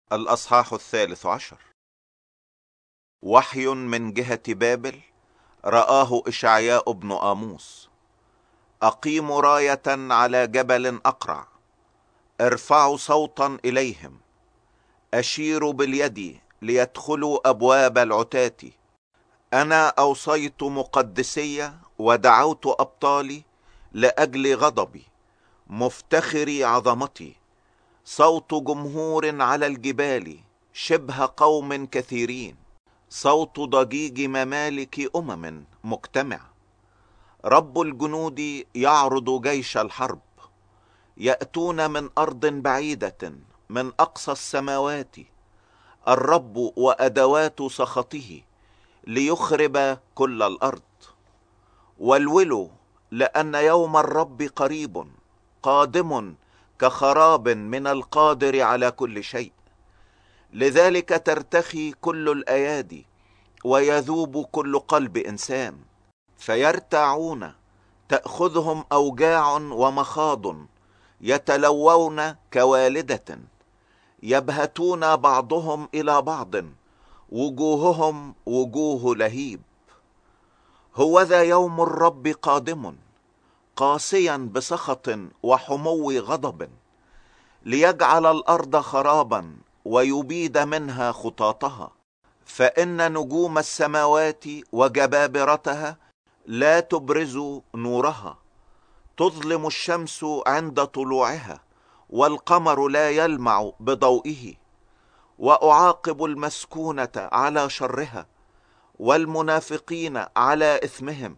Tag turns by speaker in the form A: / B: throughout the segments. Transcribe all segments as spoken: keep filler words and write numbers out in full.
A: الأصحاح الثالث عشر. وحي من جهة بابل رآه إشعياء بن آموس. أقيموا راية على جبل أقرع، ارفعوا صوتا إليهم، أشيروا باليد ليدخلوا أبواب العتاة. أنا أوصيت مقدسية ودعوت أبطالي لأجل غضبي، مفتخري عظمتي. صوت جمهور على الجبال، شبه قوم كثيرين، صوت ضجيج ممالك أمم مجتمع. رب الجنود يعرض جيش الحرب، يأتون من أرض بعيدة، من أقصى السماوات. الرب وأدوات سخطه ليخرب كل الأرض. والولوا، لأن يوم الرب قريب، قادم كخراب من القادر على كل شيء. لذلك ترتخي كل الأيادي، ويذوب كل قلب إنسان، فيرتعون، تأخذهم أوجاع ومخاض، يتلوون كوالدة، يبهتون بعضهم إلى بعض، وجوههم وجوه لهيب. هوذا يوم الرب قادم، قاسيا بسخط وحمو غضب، ليجعل الأرض خرابا ويبيد منها خطاطها. فإن نجوم السماوات وجبابرتها لا تبرز نورها، تظلم الشمس عند طلوعها، والقمر لا يلمع بضوئه. وأعاقب المسكونة على شرها، والمنافقين على إثمهم،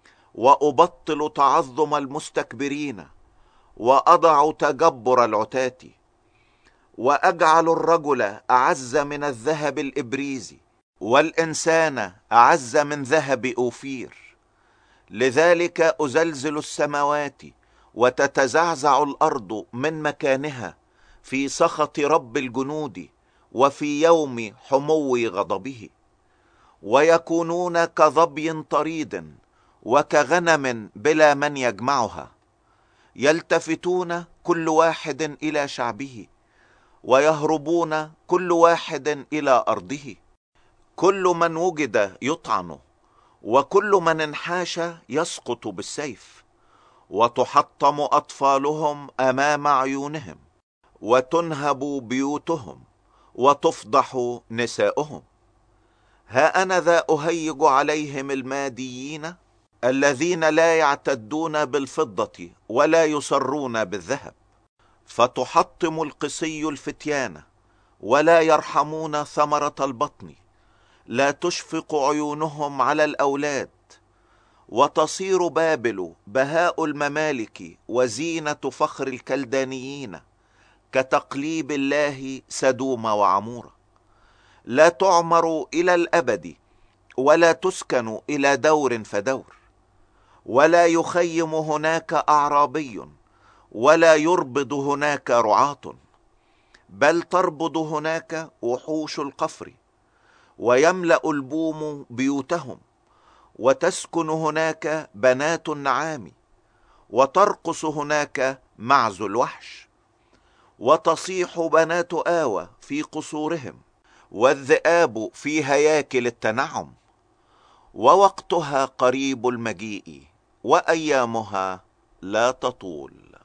A: وأبطل تعظم المستكبرين، وأضع تجبر العتاة. وأجعل الرجل أعز من الذهب الإبريزي، والإنسان أعز من ذهب أوفير. لذلك أزلزل السماوات، وتتزعزع الأرض من مكانها في سخط رب الجنود، وفي يوم حمو غضبه. ويكونون كظبي طريد، وكغنم بلا من يجمعها. يلتفتون كل واحد إلى شعبه، ويهربون كل واحد إلى أرضه. كل من وجد يطعن، وكل من انحاش يسقط بالسيف. وتحطم أطفالهم أمام عيونهم، وتنهب بيوتهم، وتفضح نساؤهم. ها أنا ذا أهيج عليهم الماديين، الذين لا يعتدون بالفضة ولا يسرون بالذهب. فتحطم القصي الفتيان، ولا يرحمون ثمرة البطن. لا تشفق عيونهم على الأولاد. وتصير بابل بهاء الممالك، وزينة فخر الكلدانيين، كتقليب الله سدوم وعمورة. لا تعمر إلى الأبد، ولا تسكن إلى دور فدور. ولا يخيم هناك أعرابي، ولا يربض هناك رعاة، بل تربض هناك وحوش القفر، ويملأ البوم بيوتهم، وتسكن هناك بنات النعام، وترقص هناك معز الوحش. وتصيح بنات آوى في قصورهم، والذئاب في هياكل التنعم. ووقتها قريب المجيء، وأيامها لا تطول.